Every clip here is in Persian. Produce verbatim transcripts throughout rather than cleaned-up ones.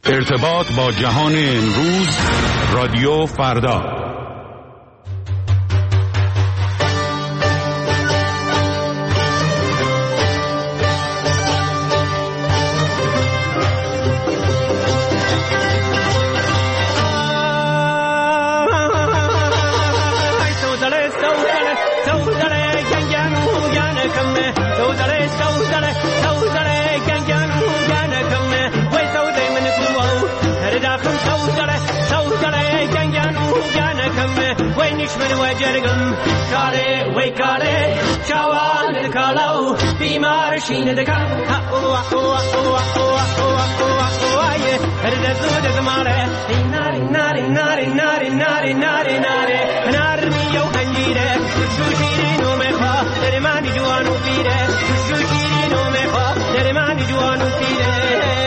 ارتباط با جهان امروز، رادیو فردا. من وجرگم کاره وی کاره چوان کلاو بیمار شین دکم او او او او او آیه هر دزود زماره ناری ناری ناری ناری ناری ناری ناری نار میو خنجیره شوشیری نو میخوا در من جوانو پیره شوشیری نو میخوا در من جوانو پیره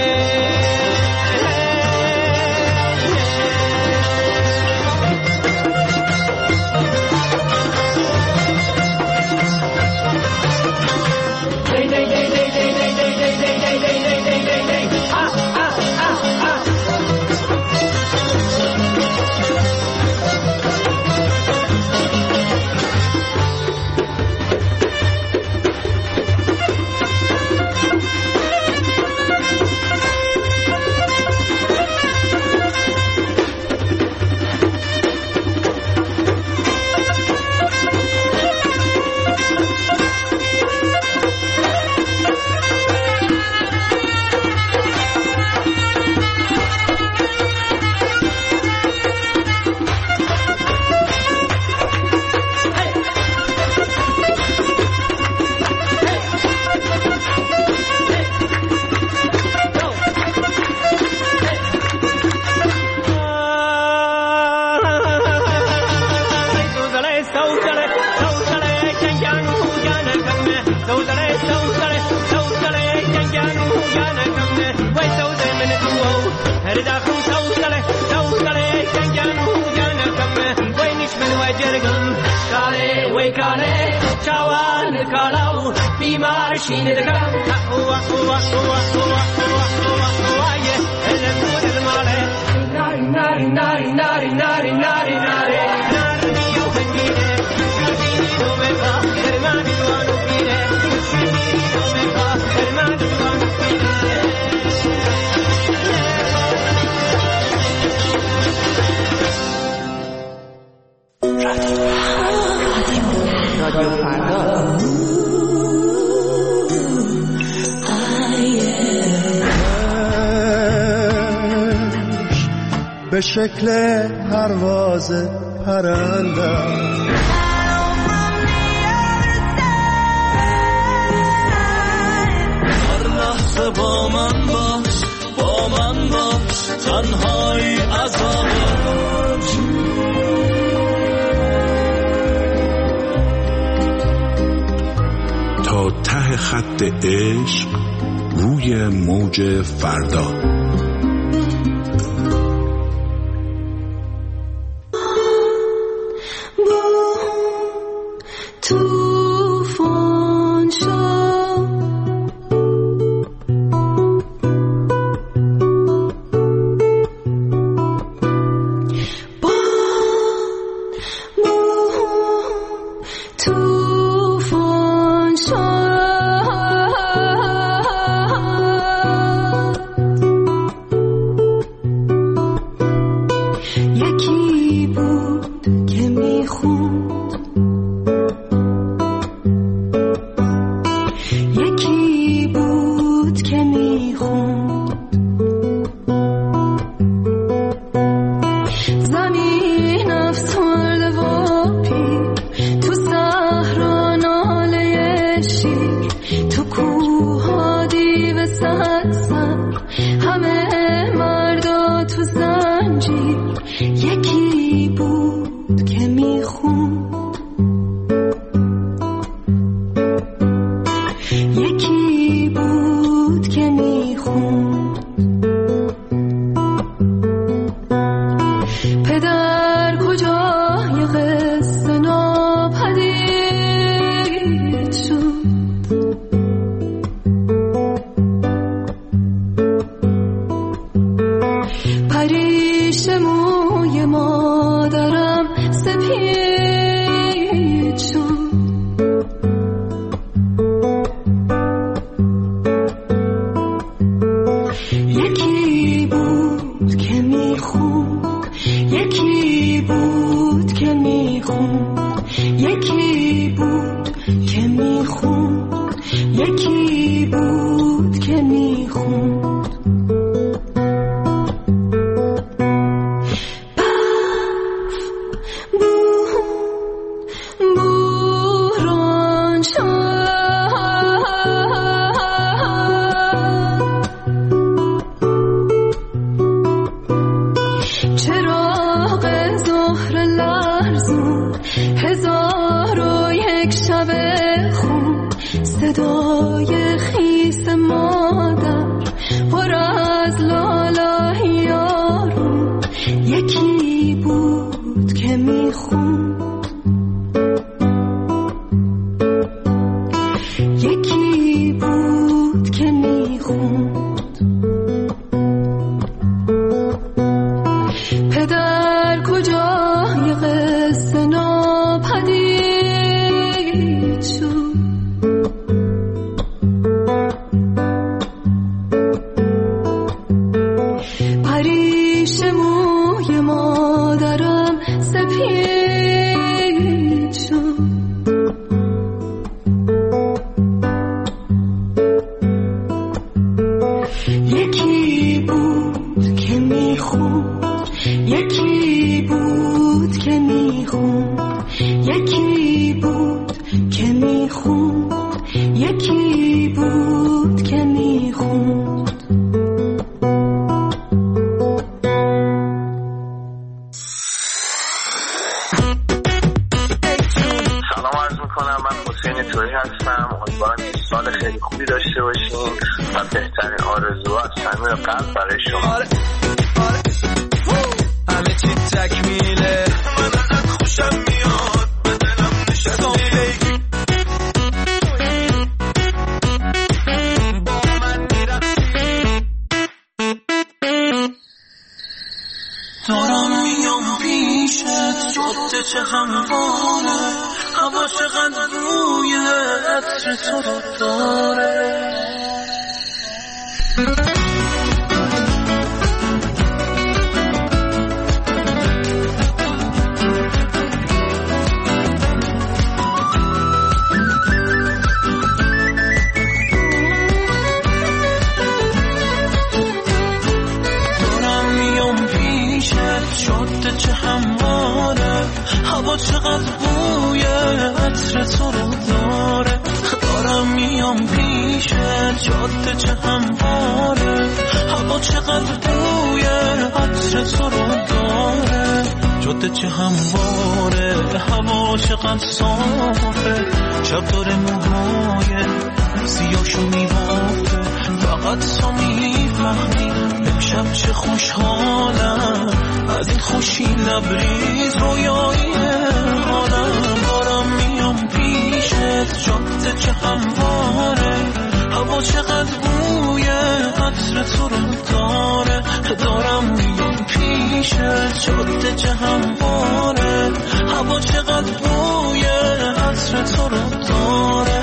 به شکل پرواز پرنده هر لحظه با من باش با من باش تنهایی عذاب تا ته خط عشق روی موج فردا. یکی بود که میخوند پریش موی مادرم سپید شد. یکی بود که میخوند، یکی بود که میخوند، یکی بود که میخوند، یکی بود که میخوند. صدای خیس مادر پر از لالای یارو، یکی بود که میخوند، یکی بود که میخوند. پدر کجای قصه ناپدید شد. پریش موی مادرم سپید شد. یکی بود که میخوند، یکی بود که میخوند، یکی بود که میخوند، یکی بود که میخوند. هستم. امیدوارم که سال خیلی خوبی داشته باشین و بهترین آرزوها از صمیم قلب برای شما. آره آره همه چی تکمیله، من ازت خوشم میاد، به دلم نشستی با من میرفتی. دارم میام پیشت، جاده چه همواره، هوا چقدر روی عطر تو رو داره. دارم میام پیشت، جاده چه همواره، هوا چقدر بوی عطر تو رو داره. دارم میام پیشت، جاده چه همواره، هوا چقدر بوی عطر تو رو داره. جاده چه همواره، هوا چقدر صافه، شب داره موهای سیاهشو میبافه. فقط تو میفهمی امشب چه خوشحالم، از این خوشی لبریز رویایی حالم. دارم میام پیشت، جاده چه همواره، هوا چقدر بوی عطر تو رو داره. دارم میام پیشت، جاده چه همواره، هوا چقدر بوی عطر تو رو داره.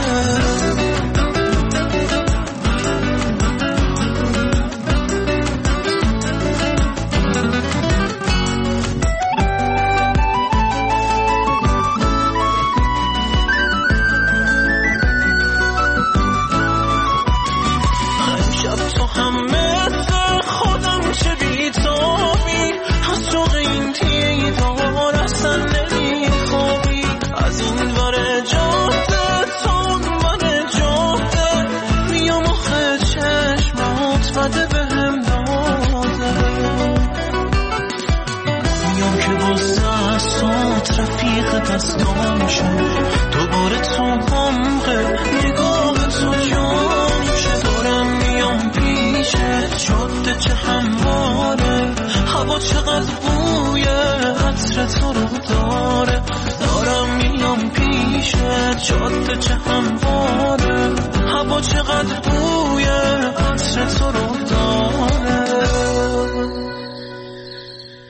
دستام شد دوباره تو غمقه نگاه تو جامشه. دارم میام پیشت، جاده چه همواره، هوا چقدر بوی عطر تو رو داره. دارم میام پیشت، جاده چه همواره، هوا چقدر بوی عطر تو رو داره.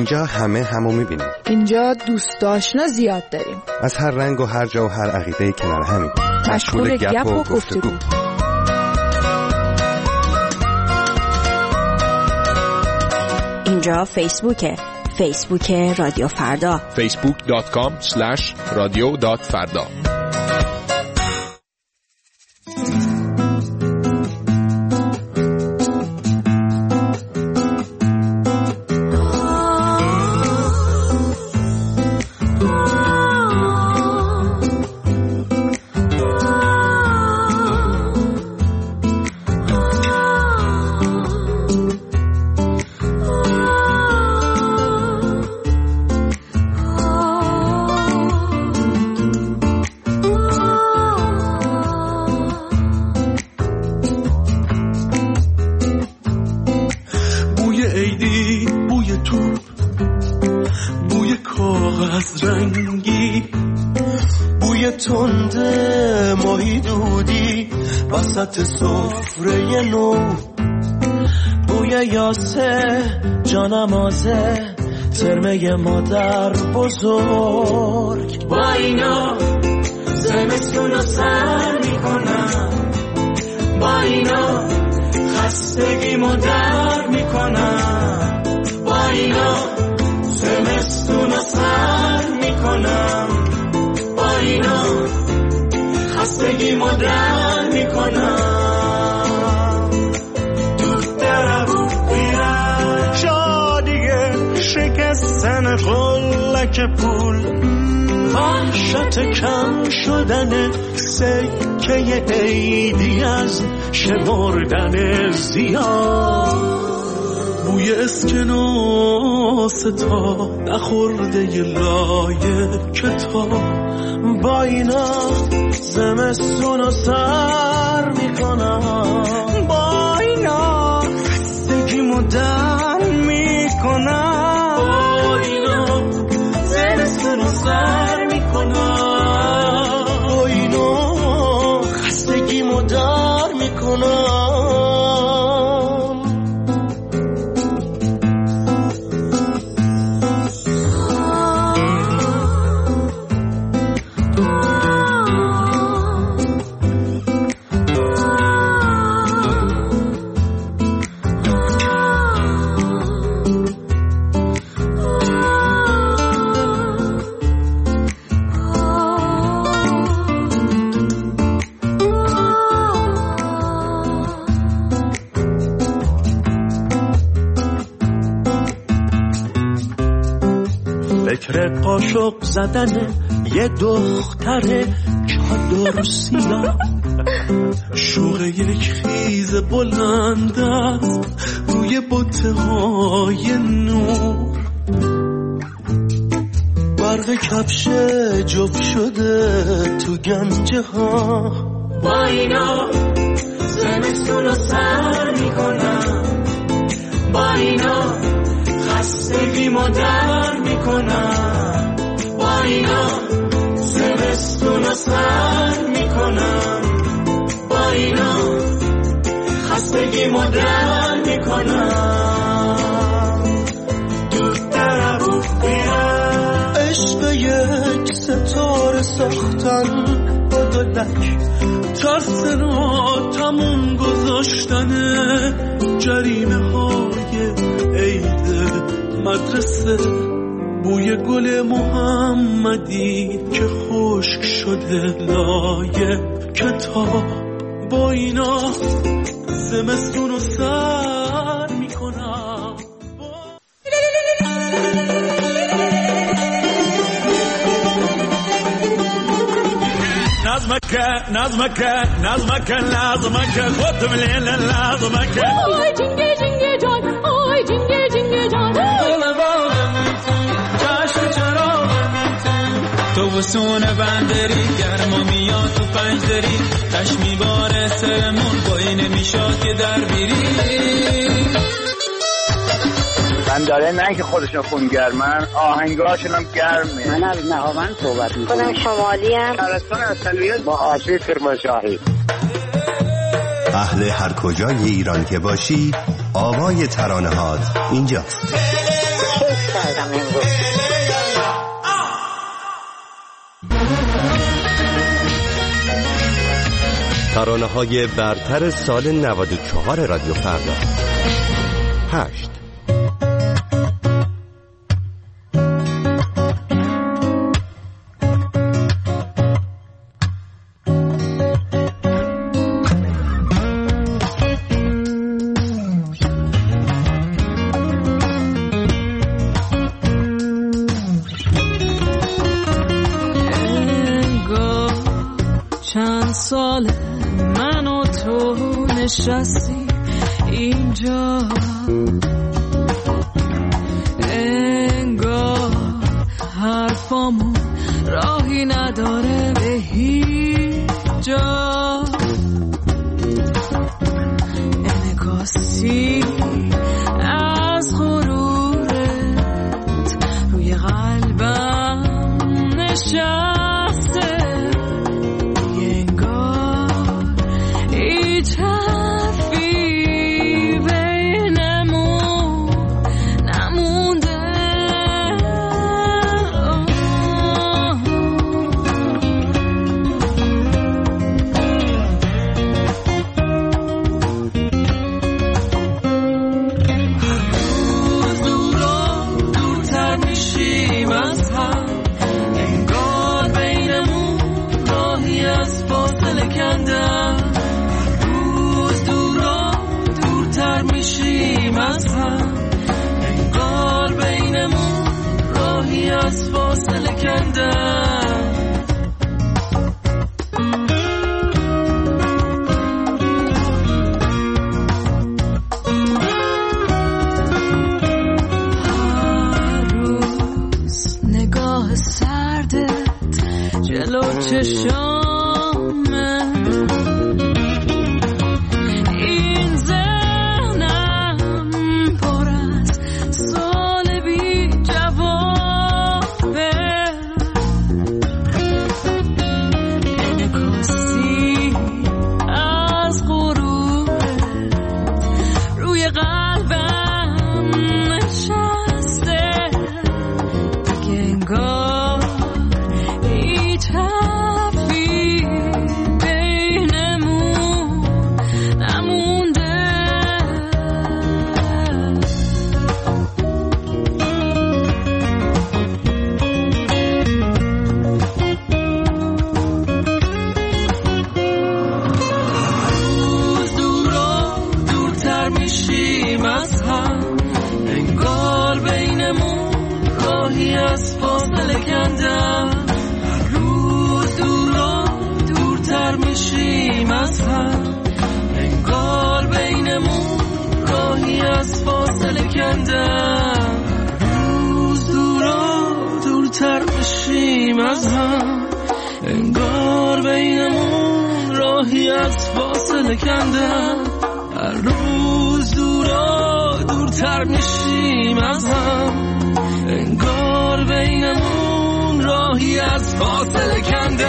اینجا همه همو میبینیم. اینجا دوست آشنا زیاد داریم. از هر رنگ و هر جا و هر عقیده کنار همین. مشغول گپ و گفتگو. اینجا فیسبوکه. فیسبوک رادیو فردا. فیسبوک دات کام اسلش رادیو دات فردا. سفره نو بوی یاسه جانمازه ترمه مادر بزرگ با اینا زمستون رو سر میکنم با اینا خستگی مادر میکنم با اینا زمستون رو سر میکنم با اینا خستگی مادر میکنم شکستن قلک پول وحشت کم شدن سکه عیدی از شمردن زیاد بوی اسکناس تا نخورده ی لایه کتاب با اینا زمستون رو سر میکنم با اینا خستگیمو در میکنم سر میکنم با اینو خستگی مدار میکنم فکر قاشق زدن یه دختر چادر سیاه شوق یک خیز بلند است روی بوته های نور برق کفش جفت شده تو گنجه ها با اینا زمستون رو سر میکنم با اینا خستگی مادر میکنم با اینا زمستون رو سر میکنم با اینا خستگی مادر میکنم دود در ابو بیرم عشق یک ستاره ساختن با دلک ترسنا تموم گذاشتن جریمه های عید مدرسه بوی گل محمدی که خشک شده لایه کتاب با اینا زمستون رو سر میکنم نظمك نظمك نظمك لازمك خد من الليل لازمك آی جنگه جنگه جان آی جنگه جنگه جان جشن چرا تو وسون بندری گرما میاد تو پنجدری تش میباره سرمون بایی نمیشاد که در بیری من داره نه که خودشون خونگرمن آهنگاشون هم گرمه. من از نهاوند صحبت میکنم. خودم شمالی هم شهرستان اصلیت با آشی کرمانشاهی. اهل هر کجای ایران که باشی آوای ترانه‌هات اینجاست. کردم امروز. ترانه‌های برتر سال نود و چهار رادیو فردا. هشت. سال من و تو نشستی اینجا، انگار حرفامون راهی نداره به هیچ جا. انعکاسی از غرورت روی قلبم نشسته، از فاصله کندم. هر روز نگاه سردت جلو چشامه، این ذهنم پر از سال بی جواب. روز دورا دورتر میشیم از هم، انگار بینمون راهی از فاصله کندم. هر روز دورا دورتر میشیم از هم، انگار بینمون راهی از فاصله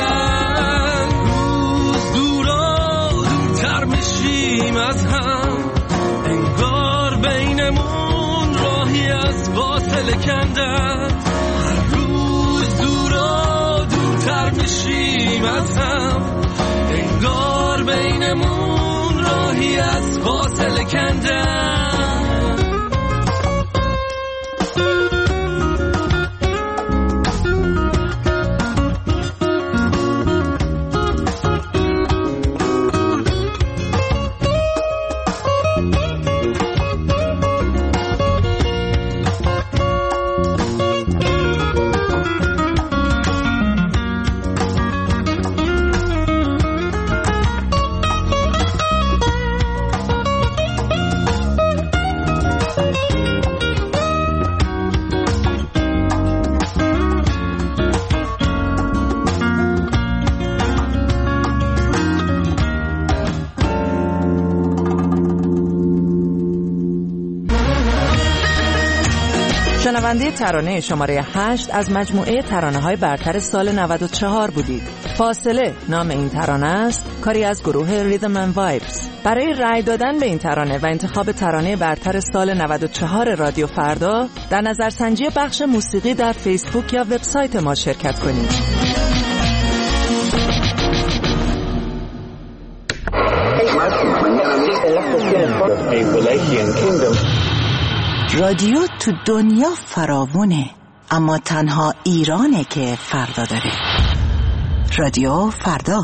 کندم. روز دورا دورتر میشیم از هم، انگار بینمون راهی از فاصله کندن. هر روز دورا دورتر میشیم از هم، انگار بینمون راهی از فاصله کندن. شنونده ترانه شماره هشت از مجموعه ترانه‌های برتر سال نود و چهار بودید. فاصله نام این ترانه است، کاری از گروه ریدم اند وایبز. برای رأی دادن به این ترانه و انتخاب ترانه برتر سال نود و چهار رادیو فردا در نظرسنجی بخش موسیقی در فیسبوک یا وبسایت ما شرکت کنید. رادیو تو دنیا فراوونه، اما تنها ایرانه که فردا داره. رادیو فردا.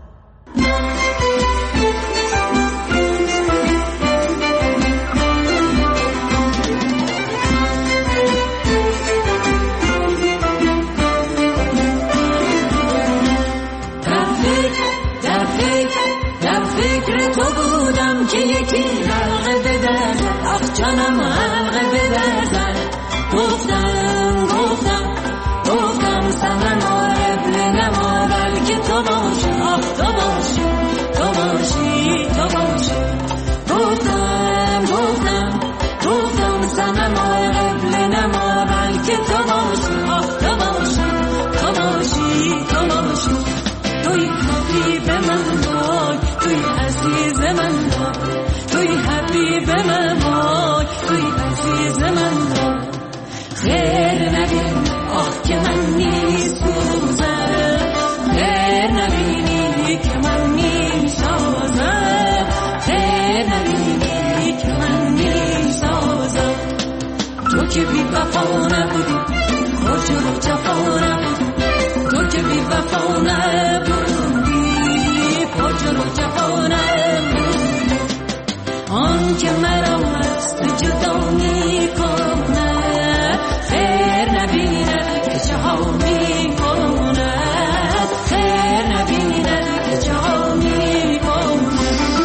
که یکی حلقه بدرد، آخ جانم حلقه بدرد. گفتم گفتم گفتم سنم آرب نما، بلکه تو باشی، آخ تو باشی، تو باشی، تو باشی. گفتم گفتم گفتم سنم آرب نما، بلکه تو باشی، آخ تو باشی، تو باشی، تو باشی. توی حبیب من وای، توی عزیز من وای، توی حبیب من وای، توی عزیز من وای. خیر نبین آه که من میسوزم، خیر نبینی که من میسازم، خیر نبینی که من میسازم. تو که بی وفا نبودی، کجا رو جفا نبودی، تو که بی وفا نبودی، کجا رو جفا نبودی. آن که مرا از تو جدا میکنه، خیر نبیند که چه ها میکنه، خیر نبیند که چه ها میکنه.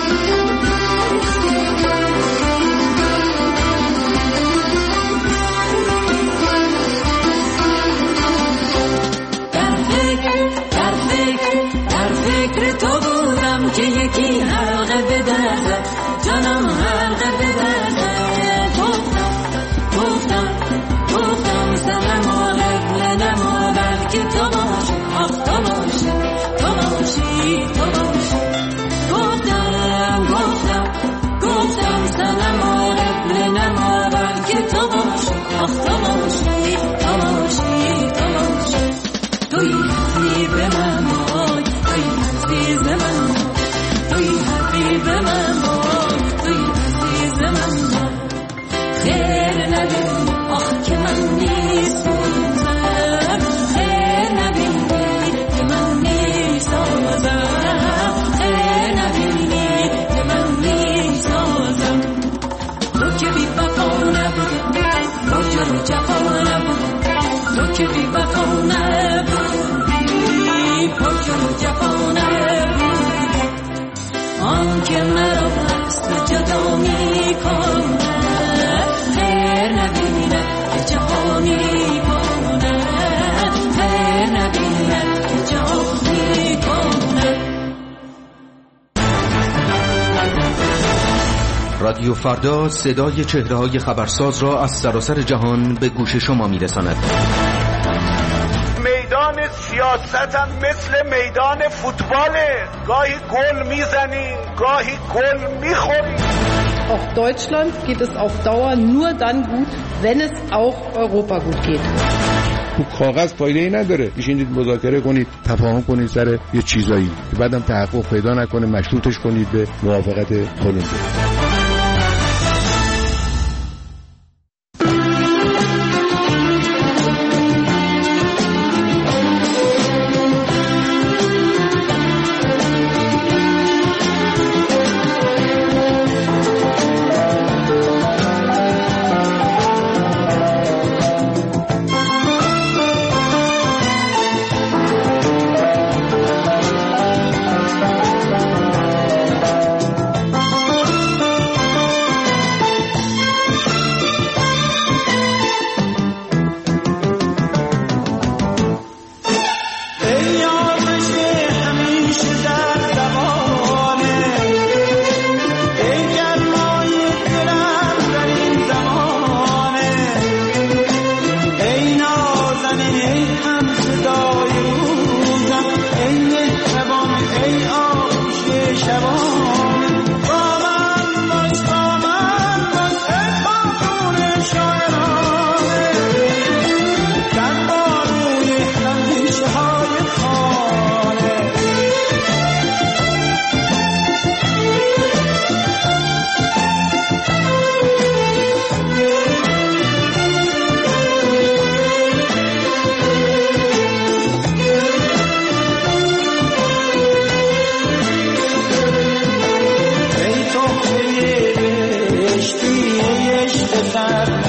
در فکر در فکر در فکر تو بودم که یکی حلقه بدرد، جانم حلقه بدرد. گفتم گفتم گفتم سلام آرب نما، بلکه تو باشی، آخ تو باشی، تو باشی، تو باشی. گفتم گفتم گفتم سلام آرب نما، بلکه تو باشی، آخ تو باشی، تو باشی، تو باشی. توی حبیب من وای، توی عزیز من وای، توی حبیب من وای، توی عزیز من وای. خیر نبین آخ که من میسوزم، خیر نبینی که من میسازم، خیر نبینی که من میسازم. تو که بی وفا نبودی، کجا رو جفا نبودی، تو که بی وفا نبودی، کجا رو جفا نبودی. آن که مرا از تو جدا میکنه، خیر نبینه که جهان میکنه، خیر نبینه که جهان میکنه. رادیو فردا صدای چهره‌های خبرساز را از سراسر جهان به گوش شما میرساند. میدان سیاست هم مثل میدان فوتباله، گاهی گل میزنی گاهی گل میخوری. Auch Deutschland geht es auf Dauer nur dann gut, wenn es auch Europa gut geht. تو کاغذ فایده‌ای نداره، بشینید مذاکره کنید، تفاهم کنید سر یه چیزایی، بعدم تحقق پیدا نکنه مشروطش کنید به موافقت کلمبیا. درد